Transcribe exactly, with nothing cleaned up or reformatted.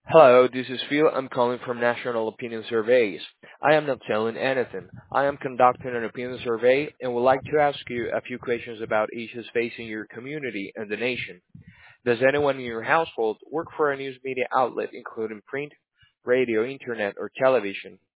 Hello, this is Phil. I'm calling from National Opinion Surveys. I am not selling anything. I am conducting an opinion survey and would like to ask you a few questions about issues facing your community and the nation. Does anyone in your household work for a news media outlet including print, radio, internet, or television?